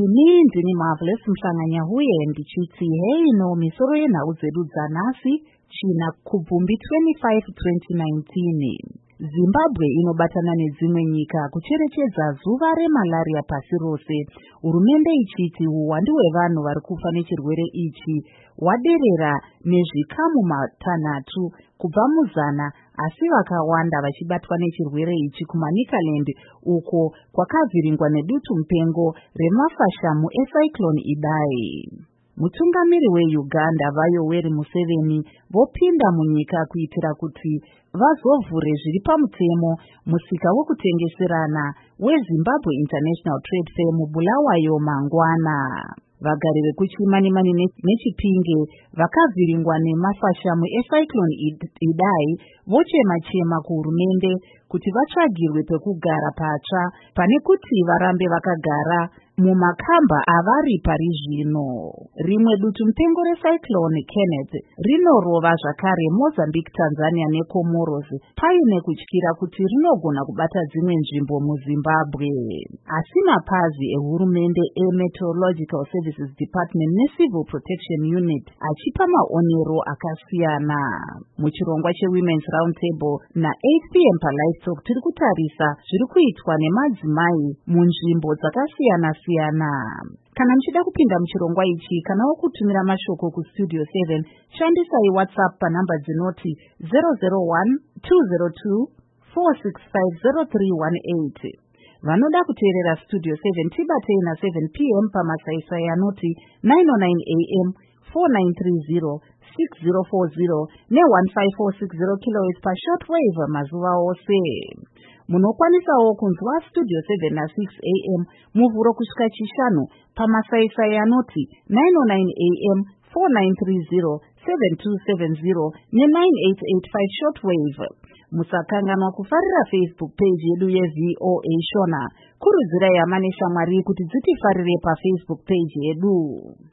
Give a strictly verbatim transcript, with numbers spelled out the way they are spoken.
Ini ndini Marvelous Mhlanganya huye ndichitsi hey no misoro yenhau dzedu dzanhasi china kubvumbi twenty-five twenty nineteen. Zimbabwe inobatana nedzimwe nyika kucherechedza zuva remalaria pasi rose. Hurumende ichiti uwandu hwevanhu vari kufa nechirwere ichi waderera nezvikamu matanhatu kubva muzana, asi vakawanda vachibatwa nechirwere ichi kumaNicaland uko kwakavhiringwa nedutu mupengo remafashamu eCyclone Idai. Mutungamiri weUganda vaYoweri Museveni vopinda munyika kuitira kuti vazovhure zviri pamutemo musika wekutengeserana weZimbabwe International Trade Fair muBulawayo mangwana. Vagari vekuChimanimani neChipinge vakavhiringwa nemafashamu eCyclone Idai vochema-chema kuhurumende kuti vatsvagirwe pekugara patsva pane kuti varambe vakagara mumakamba avari pari zvino. Rimwe dutu mupengo reCyclone Kenneth rinorova zvakare Mozambique, Tanzania neComoros paine kutyira kuti rinogona kubata dzimwe nzvimbo muZimbabwe. Asi mapazi ehurumende eMeteorological Services Department neCivil Protection Unit achipa maonero akasiyana. Muchirongwa cheWomen's Roundtable na-eight p m paLivetalk tiri kutarisa zviri kuitwa nemadzimai munzvimbo dzakasiyana siyana. Kana muchida kupinda muchirongwa ichi kana wokutumira mashoko kustudio seven, shandisai WhatsApp panhamba dzinoti zero zero one two zero two four six five zero three one eight. Vanoda kuteerera Studio seven tibatei na seven p m pamasaisai anoti nine oh nine a m four nine three zero six zero four zero ne one five four six zero kilohertz pashortwave mazuva ose. Munokwanisawo kunzwa Studio seven na six a m muvhuro kusvika chishanu pamasaisai anoti nine oh nine a m four nine three zero seven two seven zero ne nine eight eight five shortwave. Musakanganwa kufarira Facebook page yedu yeV O A Shona. Kurudzirai hama neshamwari kuti dzitifarire paFacebook page yedu.